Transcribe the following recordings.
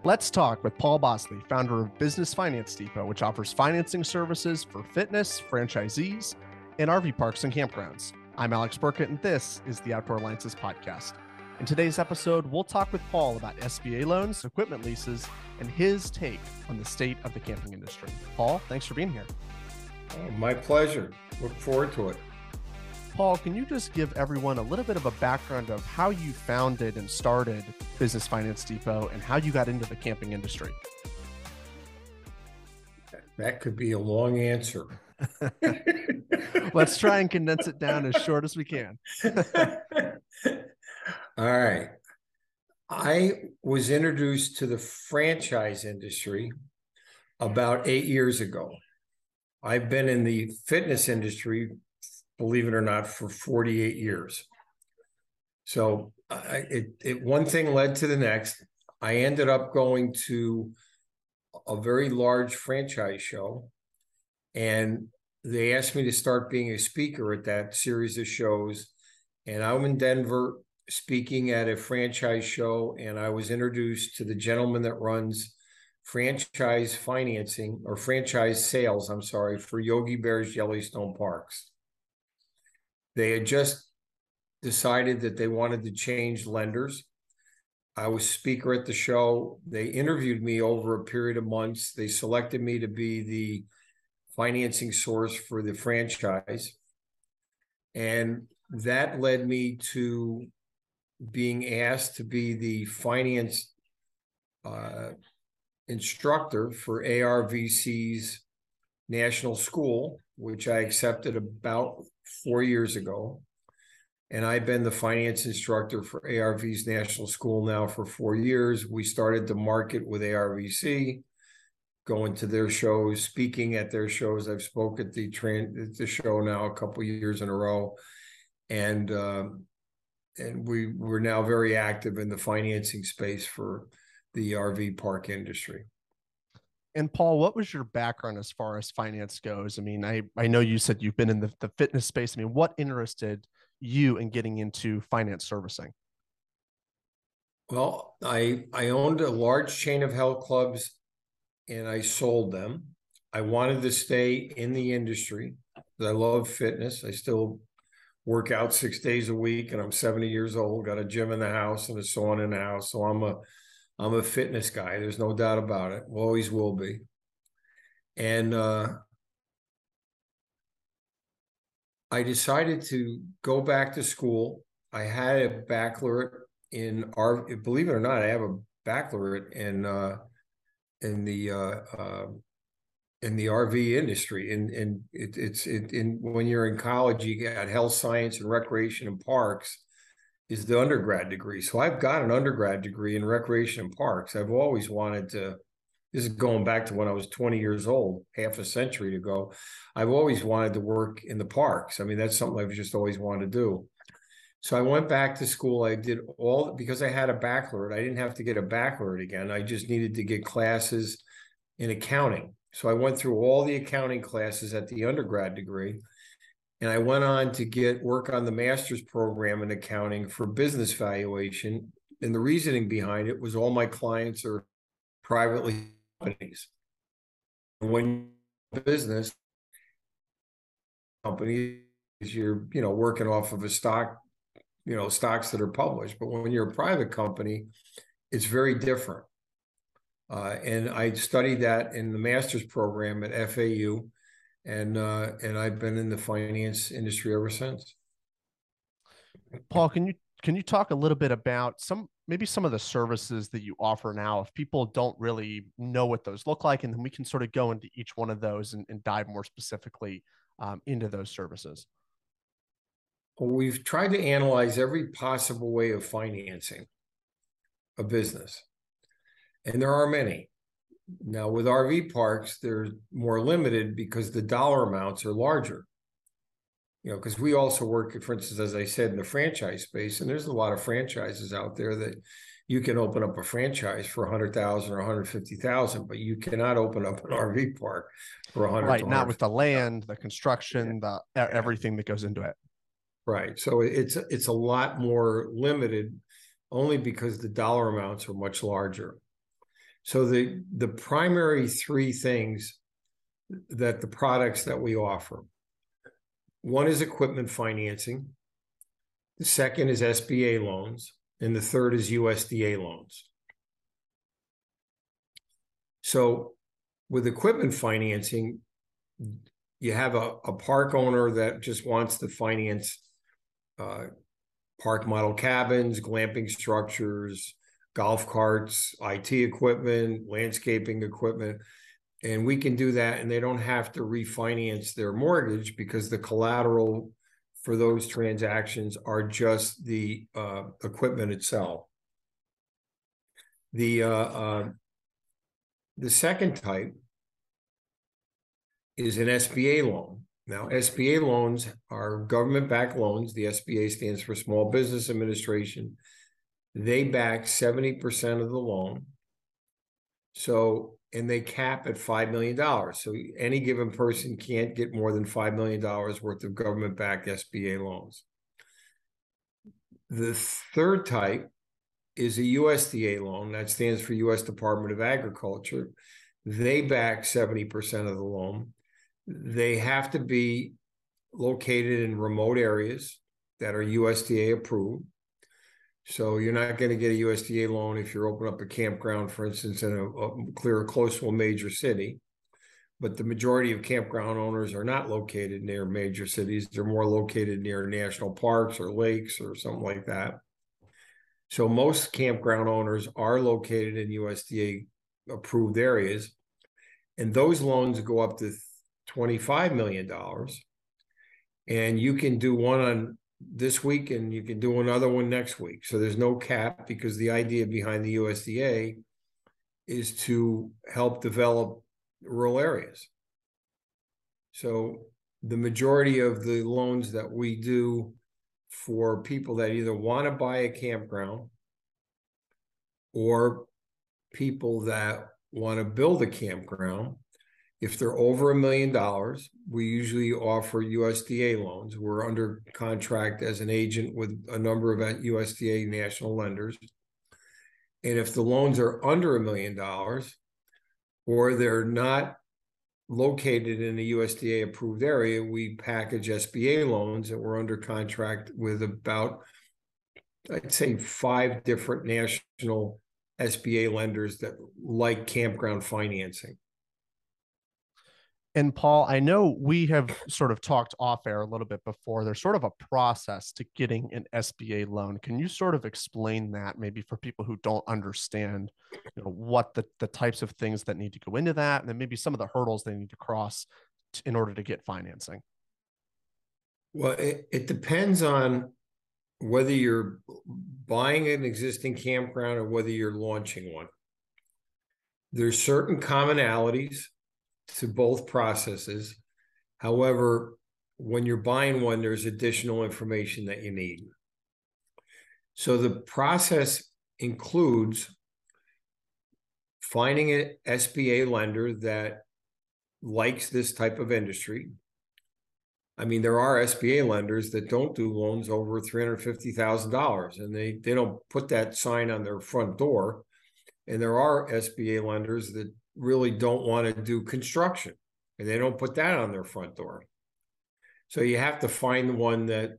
Let's talk with Paul Bosley, founder of Business Finance Depot, which offers financing services for fitness, franchisees, and RV parks and campgrounds. I'm Alex Burkett, and this is the Outdoor Alliances podcast. In today's episode, we'll talk with Paul about SBA loans, equipment leases, and his take on the state of the camping industry. Paul, thanks for being here. Oh, my pleasure. Look forward to it. Paul, can you just give everyone a little bit of a background of how you founded and started Business Finance Depot and how you got into the camping industry? That could be a long answer. Let's try and condense it down as short as we can. All right. I was introduced to the franchise industry about 8 years ago. I've been in the fitness industry, believe it or not, for 48 years. So one thing led to the next. I ended up going to a very large franchise show, and they asked me to start being a speaker at that series of shows. And I'm in Denver speaking at a franchise show, and I was introduced to the gentleman that runs franchise financing or franchise sales, for Yogi Bear's Yellowstone Parks. They had just decided that they wanted to change lenders. I was speaker at the show. They interviewed me over a period of months. They selected me to be the financing source for the franchise. And that led me to being asked to be the finance instructor for ARVC's national school, which I accepted about 4 years ago. And I've been the finance instructor for ARV's national school now for 4 years. We started to market with ARVC, going to their shows, speaking at their shows. I've spoke at the show now a couple of years in a row. And we're now very active in the financing space for the RV park industry. And Paul, what was your background as far as finance goes? I mean, I know you said you've been in the fitness space. I mean, what interested you in getting into finance servicing? Well, I owned a large chain of health clubs, and I sold them. I wanted to stay in the industry. I love fitness. I still work out 6 days a week, and I'm 70 years old, got a gym in the house and a sauna in the house. So I'm a fitness guy. There's no doubt about it. Always will be. And I decided to go back to school. I had a baccalaureate in believe it or not, I have a baccalaureate in the RV industry. And it's when you're in college, you get health science and recreation and parks is the undergrad degree. So I've got an undergrad degree in recreation and parks. I've always wanted to, this is going back to when I was 20 years old, half a century ago. I've always wanted to work in the parks. I mean, that's something I've just always wanted to do. So I went back to school. I did because I had a baccalaureate. I didn't have to get a baccalaureate again. I just needed to get classes in accounting. So I went through all the accounting classes at the undergrad degree. And I went on to work on the master's program in accounting for business valuation. And the reasoning behind it was all my clients are privately companies. When business company is you're working off of a stock, stocks that are published. But when you're a private company, it's very different. And I studied that in the master's program at FAU. And I've been in the finance industry ever since. Paul, can you talk a little bit about maybe some of the services that you offer now, if people don't really know what those look like, and then we can sort of go into each one of those and dive more specifically into those services? Well, we've tried to analyze every possible way of financing a business, and there are many. Now, with RV parks, they're more limited because the dollar amounts are larger. Because we also work, for instance, as I said, in the franchise space, and there's a lot of franchises out there that you can open up a franchise for $100,000 or $150,000, but you cannot open up an RV park for $100,000. Right, not with the land, the construction, everything that goes into it. Right. So it's a lot more limited only because the dollar amounts are much larger. So the primary three things that the products that we offer, one is equipment financing, the second is SBA loans, and the third is USDA loans. So with equipment financing, you have a park owner that just wants to finance park model cabins, glamping structures, golf carts, IT equipment, landscaping equipment. And we can do that, and they don't have to refinance their mortgage because the collateral for those transactions are just the equipment itself. The second type is an SBA loan. Now, SBA loans are government-backed loans. The SBA stands for Small Business Administration. They back 70% of the loan. So, and they cap at $5 million. So any given person can't get more than $5 million worth of government-backed SBA loans. The third type is a USDA loan. That stands for U.S. Department of Agriculture. They back 70% of the loan. They have to be located in remote areas that are USDA approved. So you're not going to get a USDA loan if you're opening up a campground, for instance, in a clear close to a major city. But the majority of campground owners are not located near major cities. They're more located near national parks or lakes or something like that. So most campground owners are located in USDA approved areas. And those loans go up to $25 million. And you can do one on this week and you can do another one next week. So there's no cap, because the idea behind the USDA is to help develop rural areas. So the majority of the loans that we do for people that either want to buy a campground or people that want to build a campground, if they're over $1 million, we usually offer USDA loans. We're under contract as an agent with a number of USDA national lenders. And if the loans are under $1 million, or they're not located in a USDA approved area, we package SBA loans, and we're under contract with about, I'd say, 5 different national SBA lenders that like campground financing. And Paul, I know we have sort of talked off air a little bit before. There's sort of a process to getting an SBA loan. Can you sort of explain that, maybe for people who don't understand, what the types of things that need to go into that, and then maybe some of the hurdles they need to cross in order to get financing? Well, it depends on whether you're buying an existing campground or whether you're launching one. There's certain commonalities to both processes. However, when you're buying one, there's additional information that you need. So the process includes finding an SBA lender that likes this type of industry. I mean, there are SBA lenders that don't do loans over $350,000, and they don't put that sign on their front door. And there are SBA lenders that really don't want to do construction, and they don't put that on their front door. So you have to find one that,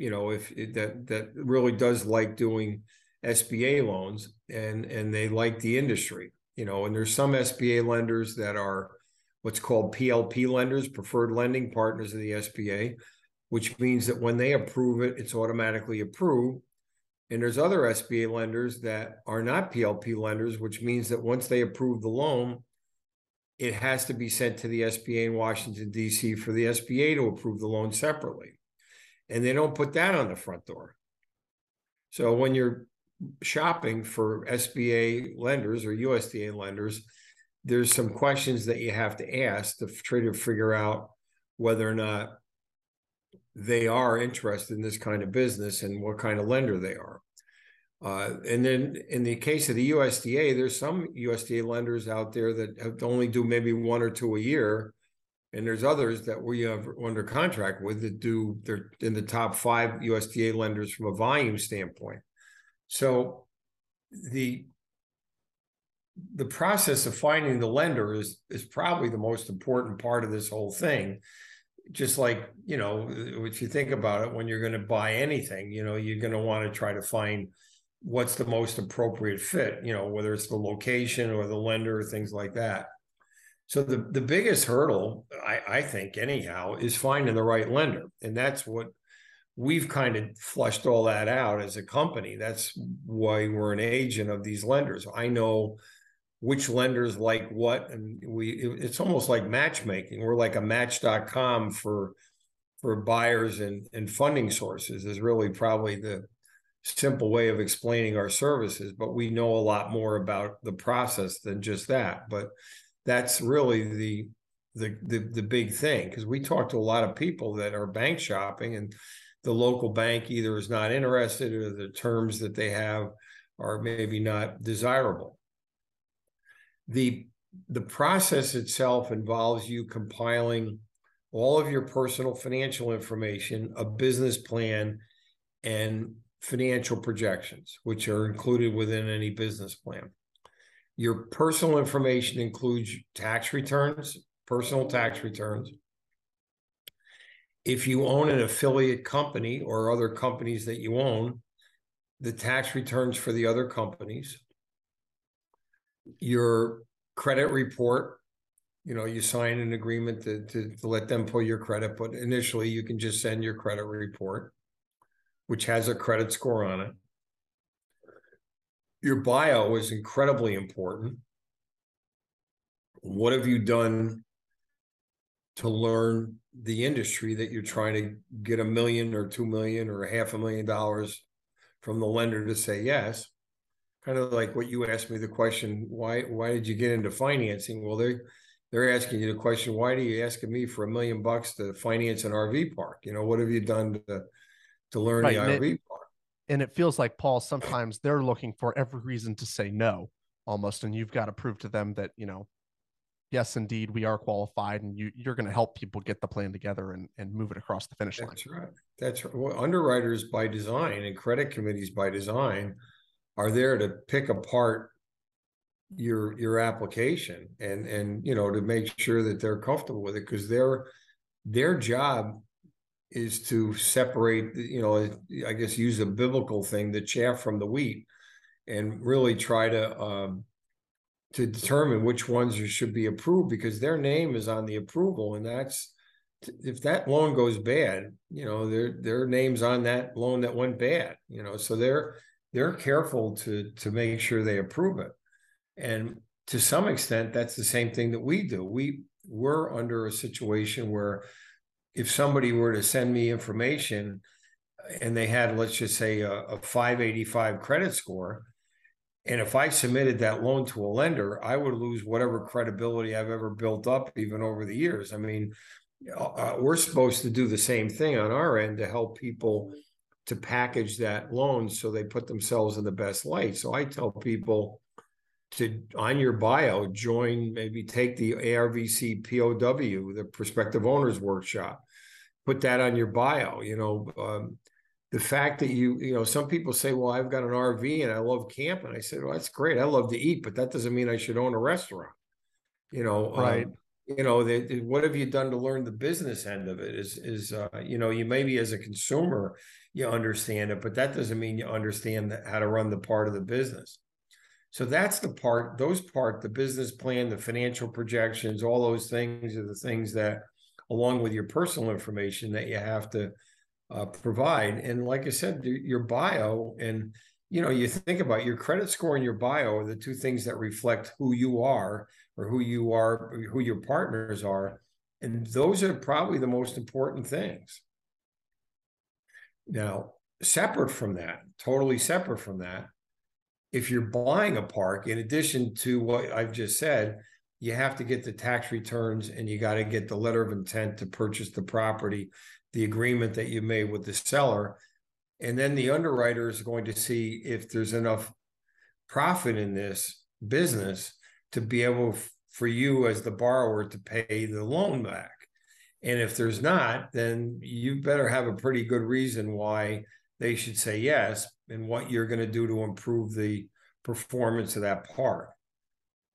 that really does like doing SBA loans, and they like the industry, and there's some SBA lenders that are what's called PLP lenders, preferred lending partners of the SBA, which means that when they approve it, it's automatically approved. And there's other SBA lenders that are not PLP lenders, which means that once they approve the loan, it has to be sent to the SBA in Washington, D.C. for the SBA to approve the loan separately. And they don't put that on the front door. So when you're shopping for SBA lenders or USDA lenders, there's some questions that you have to ask to try to figure out whether or not they are interested in this kind of business and what kind of lender they are. And then in the case of the USDA, there's some USDA lenders out there that only do maybe 1 or 2 a year. And there's others that we have under contract with that they're in the top 5 USDA lenders from a volume standpoint. So the process of finding the lender is probably the most important part of this whole thing. Just like, if you think about it, when you're going to buy anything, you're going to want to try to find what's the most appropriate fit, whether it's the location or the lender or things like that. So the biggest hurdle, I think anyhow, is finding the right lender. And that's what we've kind of flushed all that out as a company. That's why we're an agent of these lenders. I know which lenders like what, and it's almost like matchmaking. We're like a match.com for buyers and funding sources is really probably the simple way of explaining our services, but we know a lot more about the process than just that. But that's really the big thing, because we talk to a lot of people that are bank shopping, and the local bank either is not interested or the terms that they have are maybe not desirable. The process itself involves you compiling all of your personal financial information, a business plan, and financial projections, which are included within any business plan. Your personal information includes tax returns, personal tax returns. If you own an affiliate company or other companies that you own, the tax returns for the other companies. Your credit report, you sign an agreement to let them pull your credit, but initially you can just send your credit report, which has a credit score on it. Your bio is incredibly important. What have you done to learn the industry that you're trying to get $1 million or $2 million or $500,000 from the lender to say yes? Kind of like what you asked me the question, why did you get into financing? Well, they're asking you the question, why are you asking me for $1 million to finance an RV park? What have you done to learn the RV park? And it feels like, Paul, sometimes they're looking for every reason to say no almost, and you've got to prove to them that, yes, indeed, we are qualified, and you're going to help people get the plan together and move it across the finish line. That's right. That's right. Well, underwriters by design and credit committees by design are there to pick apart your application and to make sure that they're comfortable with it, because their job is to separate, I guess use a biblical thing, the chaff from the wheat, and really try to determine which ones should be approved, because their name is on the approval. And that's, if that loan goes bad, their name's on that loan that went bad, so they're careful to make sure they approve it. And to some extent, that's the same thing that we do. We're under a situation where if somebody were to send me information and they had, let's just say, a 585 credit score, and if I submitted that loan to a lender, I would lose whatever credibility I've ever built up, even over the years. I mean, we're supposed to do the same thing on our end to help people to package that loan so they put themselves in the best light. So I tell people to, on your bio, maybe take the ARVC POW, the Prospective Owners Workshop, put that on your bio. The fact that some people say, well, I've got an RV and I love camping. I said, well, that's great. I love to eat, but that doesn't mean I should own a restaurant. Right. What have you done to learn the business end of it? You maybe as a consumer, you understand it, but that doesn't mean you understand how to run the part of the business. So that's the business plan, the financial projections, all those things are the things that, along with your personal information, that you have to provide. And like I said, your bio, and you think about your credit score and your bio are the two things that reflect who you are, or who your partners are. And those are probably the most important things. Now, totally separate from that, if you're buying a park, in addition to what I've just said, you have to get the tax returns and you got to get the letter of intent to purchase the property, the agreement that you made with the seller. And then the underwriter is going to see if there's enough profit in this business to be able for you as the borrower to pay the loan back. And if there's not, then you better have a pretty good reason why they should say yes, and what you're going to do to improve the performance of that park.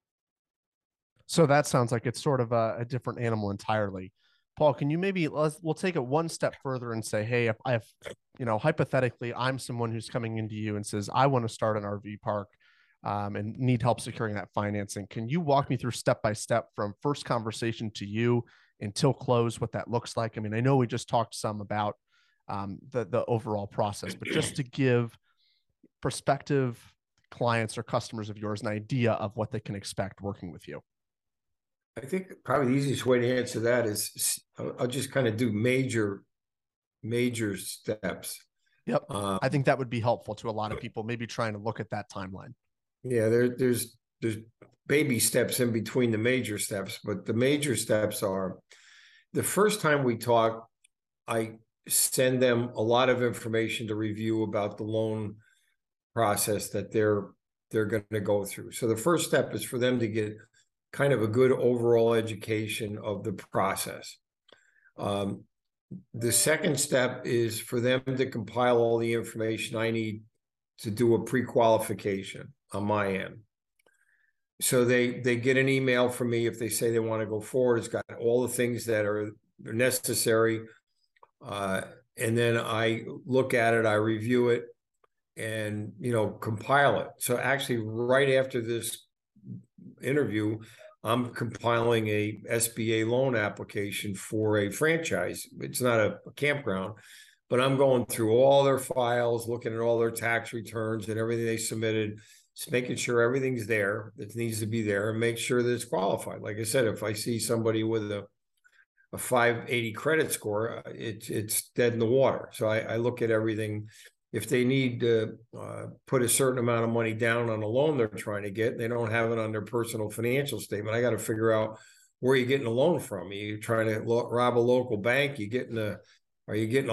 So that sounds like it's sort of a different animal entirely. Paul, can you maybe we'll take it one step further and say, hey, if I have, hypothetically, I'm someone who's coming into you and says, I want to start an RV park and need help securing that financing. Can you walk me through step by step from first conversation to you until close, what that looks like? I mean, I know we just talked some about the overall process, but just to give prospective clients or customers of yours an idea of what they can expect working with you. I think probably the easiest way to answer that is I'll just kind of do major steps. Yep. I think that would be helpful to a lot of people, maybe trying to look at that timeline. Yeah, there's baby steps in between the major steps, but the major steps are the first time we talk, I send them a lot of information to review about the loan process that they're going to go through. So the first step is for them to get kind of a good overall education of the process. The second step is for them to compile all the information I need to do a pre-qualification on my end. So they get an email from me if they say they want to go forward. It's got all the things that are necessary. And then I look at it, I review it, and, compile it. So actually, right after this interview, I'm compiling a SBA loan application for a franchise. It's not a campground, but I'm going through all their files, looking at all their tax returns and everything they submitted, just making sure everything's there that needs to be there, and make sure that it's qualified. Like I said, if I see somebody with a 580 credit score, it's dead in the water. So I look at everything. If they need to put a certain amount of money down on a loan they're trying to get, they don't have it on their personal financial statement, I got to figure out where you're getting a loan from. Are you trying to rob a local bank? Are you getting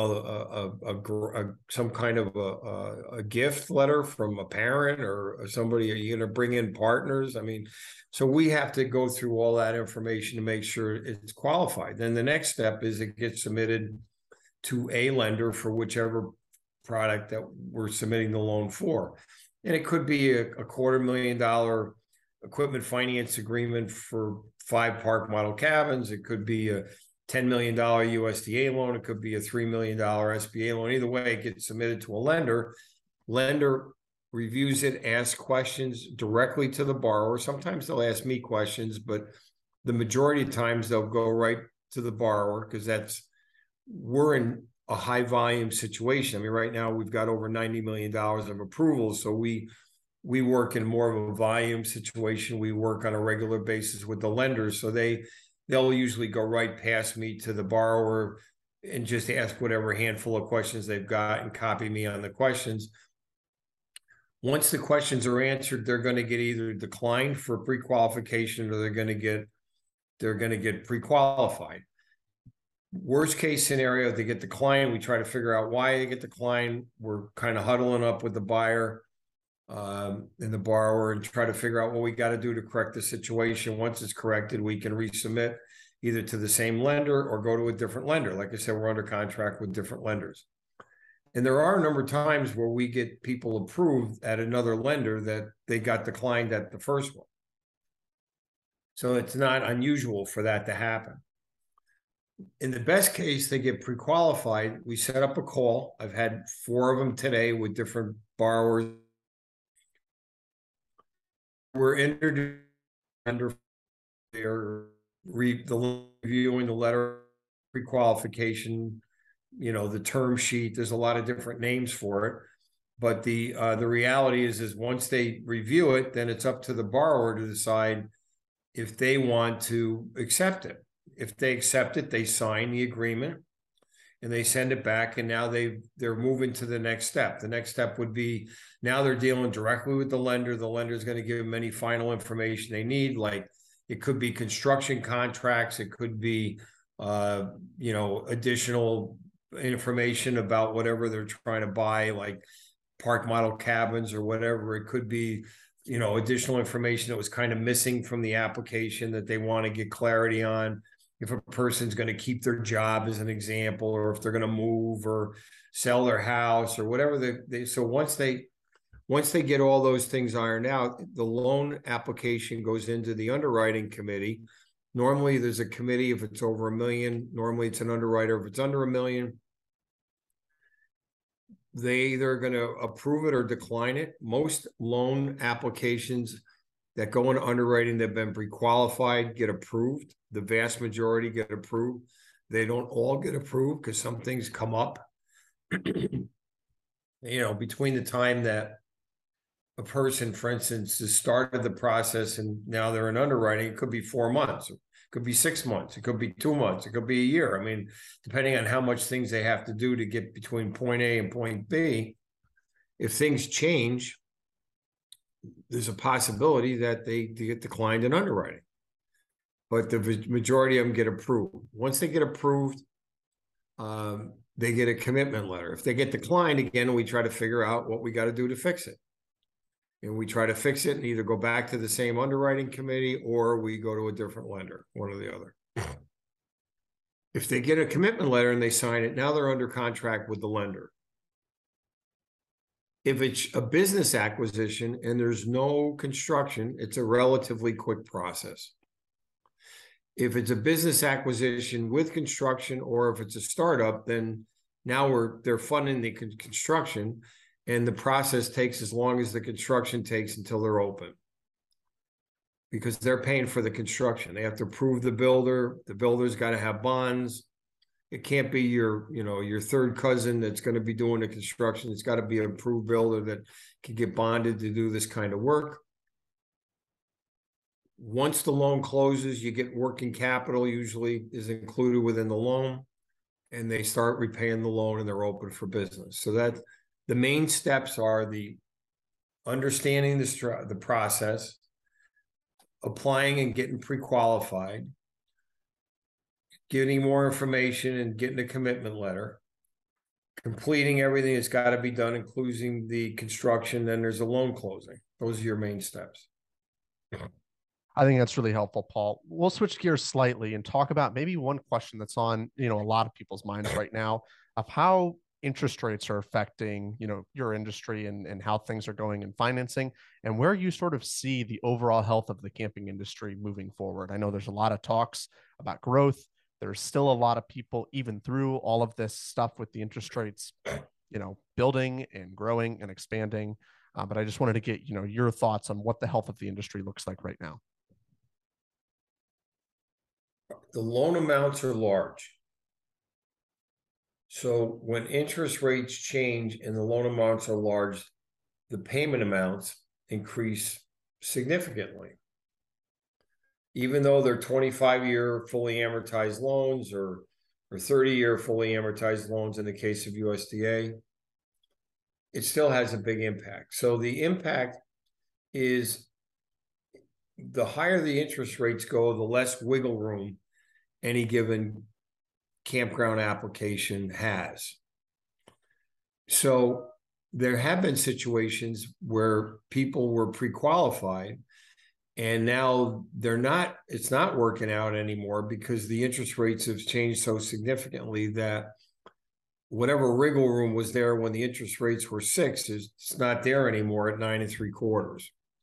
some kind of a gift letter from a parent or somebody? Are you going to bring in partners? I mean, so we have to go through all that information to make sure it's qualified. Then the next step is it gets submitted to a lender for whichever product that we're submitting the loan for. And it could be a $250,000 equipment finance agreement for 5 park model cabins. It could be a $10 million USDA loan. It could be a $3 million SBA loan. Either way, it gets submitted to a lender. Lender reviews it, asks questions directly to the borrower. Sometimes they'll ask me questions, but the majority of times they'll go right to the borrower, because we're in a high volume situation. I mean, right now we've got over $90 million of approvals. So we work in more of a volume situation. We work on a regular basis with the lenders. So they'll usually go right past me to the borrower and just ask whatever handful of questions they've got and copy me on the questions. Once the questions are answered, they're going to get either declined for pre-qualification or they're going to get pre-qualified. Worst case scenario, they get declined. We try to figure out why they get declined. We're kind of huddling up with the buyer and the borrower and try to figure out what we got to do to correct the situation. Once it's corrected, we can resubmit either to the same lender or go to a different lender. Like I said, we're under contract with different lenders. And there are a number of times where we get people approved at another lender that they got declined at the first one. So it's not unusual for that to happen. In the best case, they get pre-qualified. We set up a call. I've had 4 of them today with different borrowers. We're introduced under their reviewing the letter pre-qualification, the term sheet. There's a lot of different names for it, but the reality is once they review it, then it's up to the borrower to decide if they want to accept it. If they accept it, they sign the agreement and they send it back. And now they're moving to the next step. The next step would be, now they're dealing directly with the lender. The lender is going to give them any final information they need. Like it could be construction contracts. It could be, additional information about whatever they're trying to buy, like park model cabins or whatever. It could be, additional information that was kind of missing from the application that they want to get clarity on. If a person's going to keep their job, as an example, or if they're going to move or sell their house or whatever. So once they once they get all those things ironed out, the loan application goes into the underwriting committee. Normally there's a committee if it's over $1 million. Normally it's an underwriter if it's under $1 million. They either going to approve it or decline it. Most loan applications that go into underwriting that have been pre-qualified get approved. The vast majority get approved. They don't all get approved because some things come up. Between the time that a person, for instance, has started the process and now they're in underwriting, it could be 4 months, it could be 6 months, it could be 2 months, it could be a year. I mean, depending on how much things they have to do to get between point A and point B, if things change, there's a possibility that they get declined in underwriting. But the majority of them get approved. Once they get approved, they get a commitment letter. If they get declined again, we try to figure out what we got to do to fix it. And we try to fix it and either go back to the same underwriting committee or we go to a different lender, one or the other. If they get a commitment letter and they sign it, now they're under contract with the lender. If it's a business acquisition and there's no construction, it's a relatively quick process. If it's a business acquisition with construction, or if it's a startup, then now they're funding the construction, and the process takes as long as the construction takes until they're open, because they're paying for the construction. They have to approve the builder. The builder's got to have bonds. It can't be your third cousin that's going to be doing the construction. It's got to be an approved builder that can get bonded to do this kind of work. Once the loan closes, you get working capital usually is included within the loan, and they start repaying the loan and they're open for business. So that the main steps are the understanding the process, applying and getting pre-qualified, getting more information and getting a commitment letter, completing everything that's got to be done, including the construction, then there's a loan closing. Those are your main steps. I think that's really helpful, Paul. We'll switch gears slightly and talk about maybe one question that's on, a lot of people's minds right now of how interest rates are affecting, your industry and how things are going in financing, and where you sort of see the overall health of the camping industry moving forward. I know there's a lot of talks about growth. There's still a lot of people, even through all of this stuff with the interest rates, building and growing and expanding. But I just wanted to get, your thoughts on what the health of the industry looks like right now. The loan amounts are large. So when interest rates change and the loan amounts are large, the payment amounts increase significantly. Even though they're 25-year fully amortized loans or 30-year fully amortized loans in the case of USDA, it still has a big impact. So the impact is the higher the interest rates go, the less wiggle room any given campground application has. So there have been situations where people were pre-qualified and now it's not working out anymore because the interest rates have changed so significantly that whatever wiggle room was there when the interest rates were 6 it's not there anymore at 9 3/4.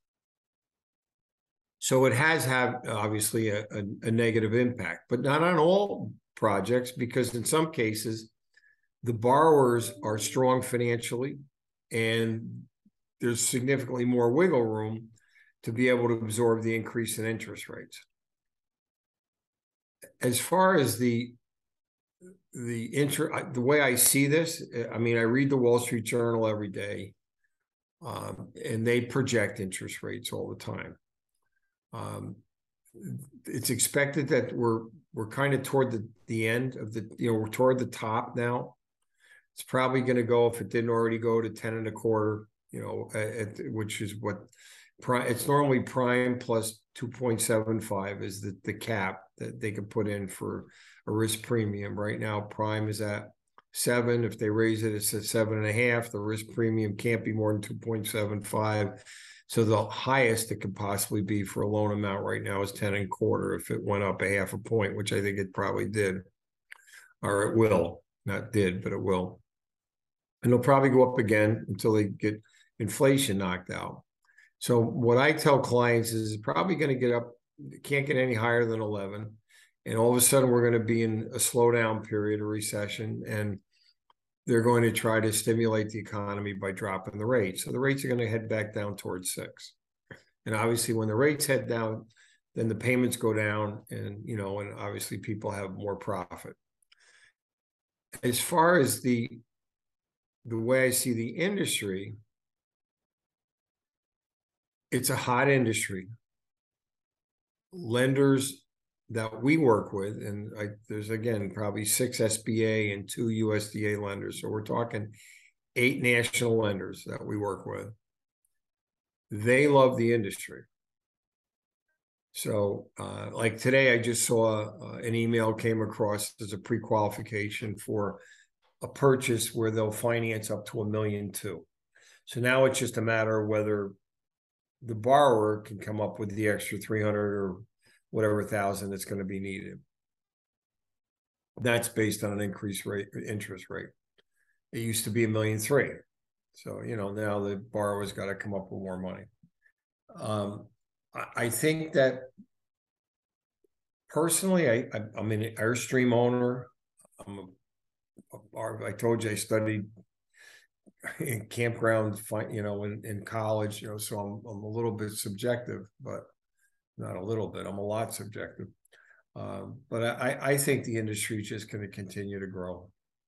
So it has had obviously a negative impact, but not on all projects, because in some cases the borrowers are strong financially and there's significantly more wiggle room to be able to absorb the increase in interest rates. As far as the way I see this, I mean, I read the Wall Street Journal every day, and they project interest rates all the time. It's expected that we're kind of toward the end of we're toward the top now. It's probably going to go, if it didn't already go, to 10 1/4, which is what it's normally prime plus 2.75 is the cap that they can put in for a risk premium. Right now, prime is at 7. If they raise it, it's at 7.5. The risk premium can't be more than 2.75. So the highest it could possibly be for a loan amount right now is 10 1/4 if it went up 0.5 point, which I think it probably did, or it will. Not did, but it will. And it'll probably go up again until they get, inflation knocked out. So what I tell clients is it's probably going to get up, can't get any higher than 11. And all of a sudden we're going to be in a slowdown period, a recession, and they're going to try to stimulate the economy by dropping the rates. So the rates are going to head back down towards 6. And obviously when the rates head down, then the payments go down, and, you know, and obviously people have more profit. As far as the way I see the industry, it's a hot industry. Lenders that we work with, and there's again probably 6 SBA and 2 USDA lenders. So we're talking 8 national lenders that we work with. They love the industry. So like today, I just saw an email came across as a pre-qualification for a purchase where they'll finance up to $1.2 million. So now it's just a matter of whether the borrower can come up with the extra 300 or whatever thousand that's going to be needed. That's based on an increased interest rate. It used to be $1.3 million. So, you know, now the borrower's got to come up with more money. I think that personally, I'm an Airstream owner. I told you I studied in campground, you know, in college, you know, so I'm a little bit subjective, but not a little bit. I'm a lot subjective. But I think the industry is just going to continue to grow.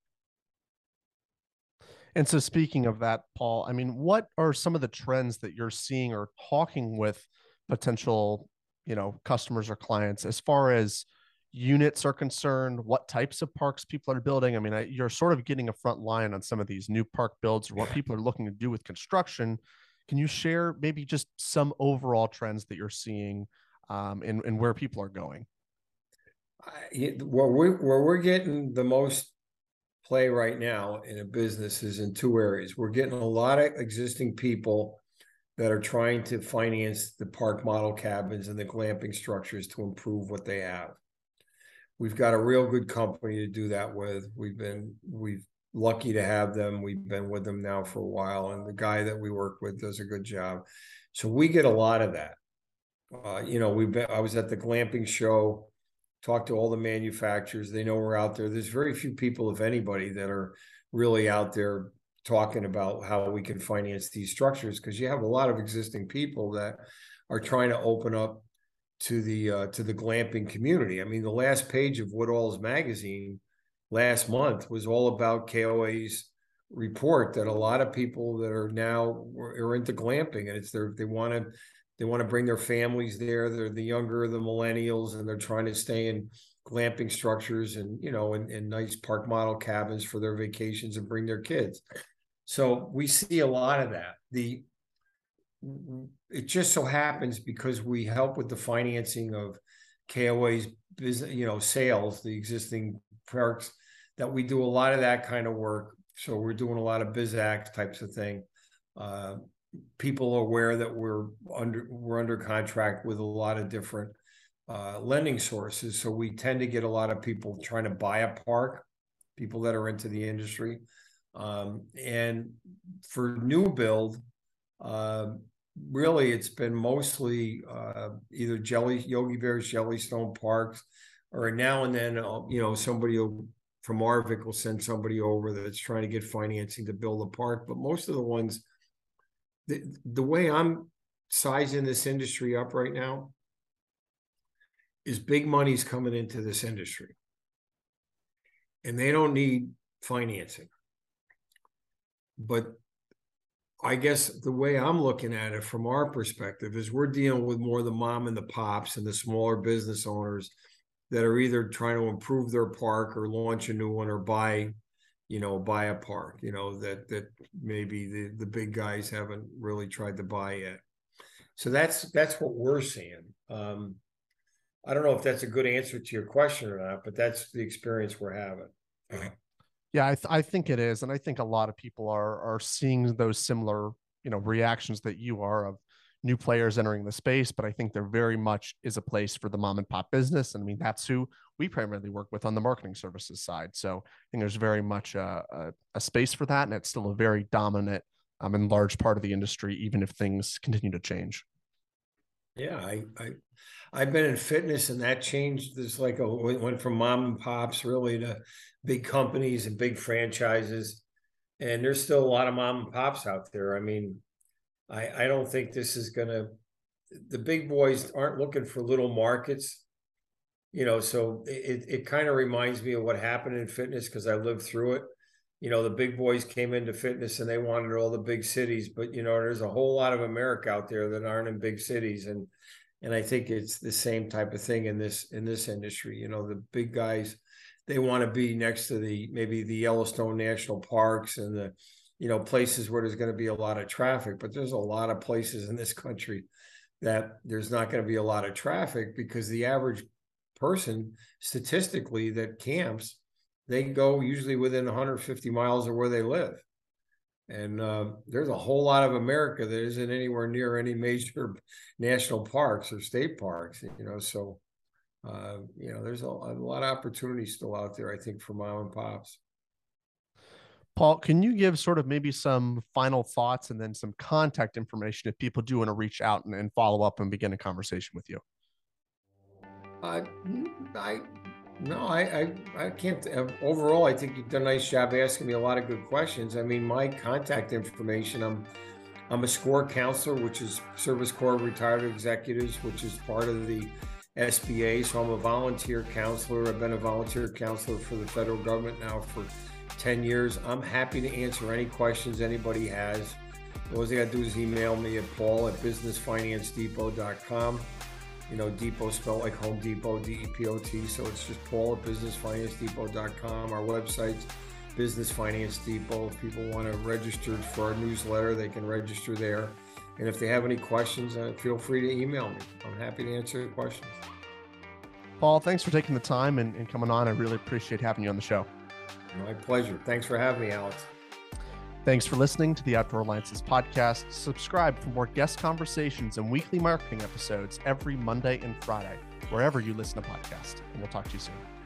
And so speaking of that, Paul, I mean, what are some of the trends that you're seeing or talking with potential, you know, customers or clients as far as units are concerned, what types of parks people are building? I mean, you're sort of getting a front line on some of these new park builds or what people are looking to do with construction. Can you share maybe just some overall trends that you're seeing and where people are going? Where we're getting the most play right now in a business is in 2 areas. We're getting a lot of existing people that are trying to finance the park model cabins and the glamping structures to improve what they have. We've got a real good company to do that with. We've lucky to have them. We've been with them now for a while, and the guy that we work with does a good job. So we get a lot of that. You know, I was at the glamping show, talked to all the manufacturers. They know we're out there. There's very few people, if anybody, that are really out there talking about how we can finance these structures, because you have a lot of existing people that are trying to open up to the glamping community. I mean, the last page of Woodall's magazine last month was all about KOA's report that a lot of people that are now are into glamping, and they want to bring their families there. They're the younger, the millennials, and they're trying to stay in glamping structures and, you know, in nice park model cabins for their vacations and bring their kids. So we see a lot of that. It just so happens because we help with the financing of KOA's business, you know, sales, the existing parks, that we do a lot of that kind of work. So we're doing a lot of BizAct types of thing. People are aware that we're under contract with a lot of different lending sources. So we tend to get a lot of people trying to buy a park, people that are into the industry. And for new build, really it's been mostly either Yogi Bear's Jellystone parks, or now and then, you know, somebody from Arvik will send somebody over that's trying to get financing to build a park. But most of the ones, the way I'm sizing this industry up right now is big money's coming into this industry, and they don't need financing. But I guess the way I'm looking at it from our perspective is we're dealing with more the mom and the pops and the smaller business owners that are either trying to improve their park or launch a new one or buy a park, you know, that maybe the big guys haven't really tried to buy yet. So that's what we're seeing. I don't know if that's a good answer to your question or not, but that's the experience we're having. Yeah, I think it is, and I think a lot of people are seeing those similar, you know, reactions that you are of new players entering the space. But I think there very much is a place for the mom and pop business, and I mean that's who we primarily work with on the marketing services side. So I think there's very much a space for that, and it's still a very dominant in large part of the industry, even if things continue to change. Yeah, I've been in fitness, and that changed. This went from mom and pops really to big companies and big franchises, and there's still a lot of mom and pops out there. I mean, I don't think this is gonna. The big boys aren't looking for little markets, so it kind of reminds me of what happened in fitness because I lived through it. The big boys came into fitness and they wanted all the big cities, but there's a whole lot of America out there that aren't in big cities, and I think it's the same type of thing in this industry. The big guys, they want to be next to maybe the Yellowstone National Parks and the places where there's going to be a lot of traffic, but there's a lot of places in this country that there's not going to be a lot of traffic because the average person statistically that camps, they go usually within 150 miles of where they live. And there's a whole lot of America that isn't anywhere near any major national parks or state parks, so, there's a lot of opportunities still out there, I think, for mom and pops. Paul, can you give sort of maybe some final thoughts and then some contact information if people do want to reach out and follow up and begin a conversation with you? I can't. Overall, I think you've done a nice job asking me a lot of good questions. I mean, my contact information, I'm a SCORE counselor, which is Service Corps of Retired Executives, which is part of the SBA. So I'm a volunteer counselor. I've been a volunteer counselor for the federal government now for 10 years. I'm happy to answer any questions anybody has. All they got to do is email me at paul@businessfinancedepot.com. Depot spelled like Home Depot, DEPOT. So it's just paul@businessfinancedepot.com. Our website's Business Finance Depot. If people want to register for our newsletter, they can register there. And if they have any questions, feel free to email me. I'm happy to answer your questions. Paul, thanks for taking the time and coming on. I really appreciate having you on the show. My pleasure. Thanks for having me, Alex. Thanks for listening to the Outdoor Alliances podcast. Subscribe for more guest conversations and weekly marketing episodes every Monday and Friday, wherever you listen to podcasts. And we'll talk to you soon.